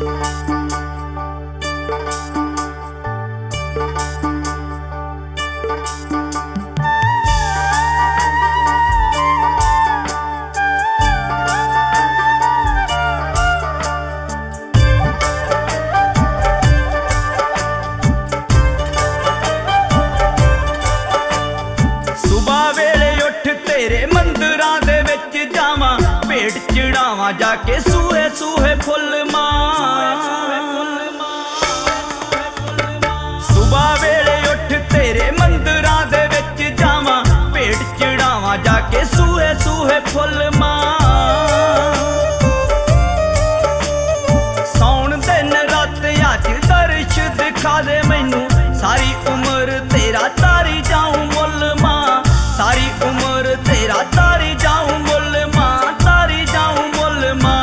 तेरे मंदिरां दे विच जावां, भेंट चढ़ावां जाके सूहे सूहे फुल मां। सुबह वेले उठ तेरे मंदिरां दे विच जावां, भेंट चढ़ावां जाके सूहे सूहे फुल मां। सौण दिन रात अज दर्श दिखा दे मैनू, सारी उम्र तेरा तारी जाऊं मुल मां। सारी उम्र तेरा तारी जाऊं मुल मां, तारी जाऊं मुल मां।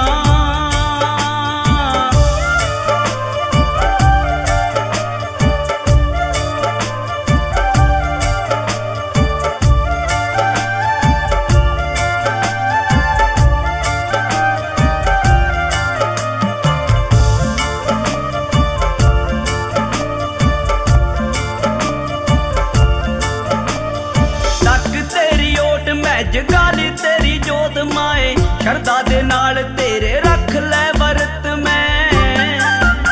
जगाली तेरी जोत माए, शरदा दे नाल तेरे रख लै वरत मैं।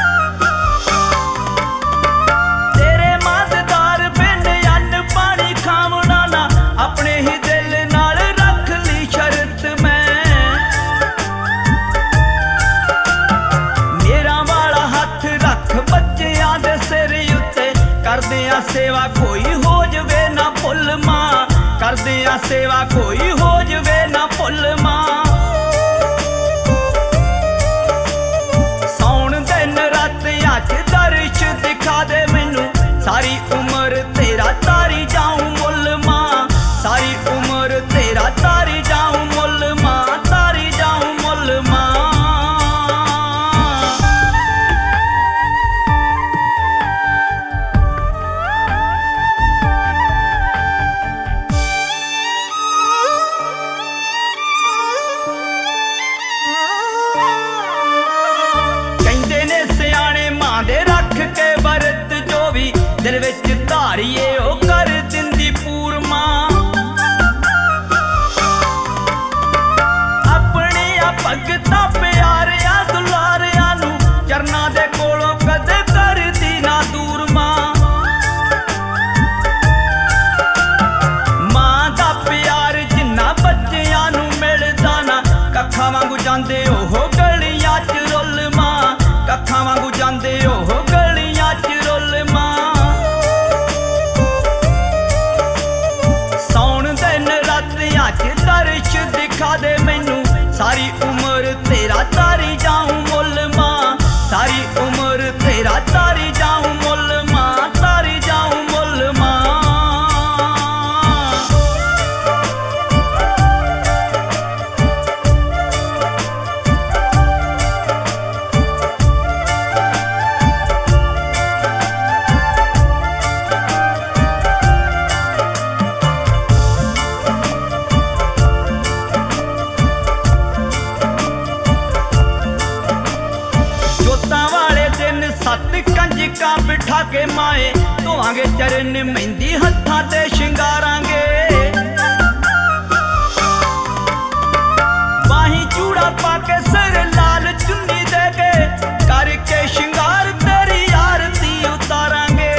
तेरे माददार बिन अन्न पानी खावना ना, अपने ही दिल नाल रख ली शरत मैं। मेरा वाला हथ रख बच्चियां दे सिर उत्ते, करदियां सेवा कोई हो जवे ना भुल मां। करदियां सेवा कोई हो जवे ना भुल मां। सौण दिन रात अज दर्श दिखा दे मैनू, सारी उम्र तेरा तारी जाऊं मुल मां। सारी उम्र तेरा तारी जाऊं मुल मां, तारी जाऊं मुल मां। दिल विच धारीए ओ कर दिंदी पूरमा, अपनिया भगतां प्यारिया दुलारिया नू, चरना दे कोलों कदे करदी ना दूर मां। मां दा प्यार जिन्ना बच्चियां नू मिलदा ना, कक्खां वांगू जांदे ओह गलियां च रुल मां। कक्खां वांगू जांदे ओह गलियां च रुल मां। अज दर्श दिखा दे मैनू, सारी उम्र तेरा तारी जाऊं मुल मां। सारी उम्र तेरा तारी जाऊं मुल मां, तारी जाऊं मुल मां। सत कंजकां बिठा के माए, धोवांगे चरण मेहंदी हत्थां ते शिंगारांगे। बाहीं चूड़ा पाके सिर लाल चुन्नी दे के, करके शिंगार तेरी आरती उतारांगे।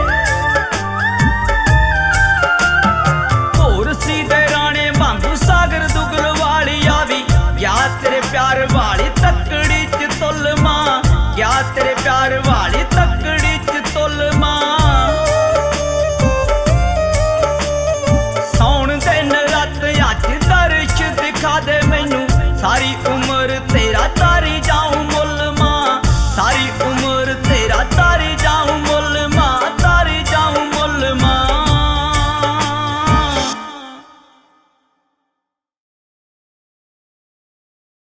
होर सी दे राणे वांगू सागर दुगल वाली आवी, क्या तेरे प्यार वाली तकड़ी च तुल मां। क्या तेरे प्यार वाली तकड़ी च तुल मां। सौण दिन रात अज दर्श दिखा दे मैनू, सारी उम्र तेरा तारी जाऊं मुल मां। सारी उम्र तेरा तारी